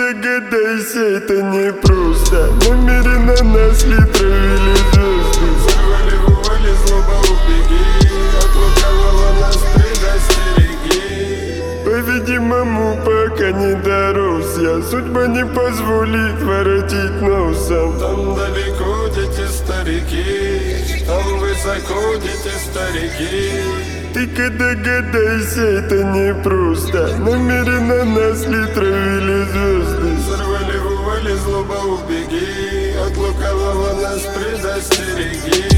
догадайся, это не просто. Намеренно нас ли травили звезды. Сорвали в увале, злоба убеги. От лукавого нас предостереги. По-видимому, пока не дорос я. Судьба не позволит воротить носом. Там далеко дети старики, там высоко дети старики. Ты-ка догадайся, это не просто. Намеренно нас ли травили звезды. Сорвали в увале, злоба убеги. От лукавого нас предостереги.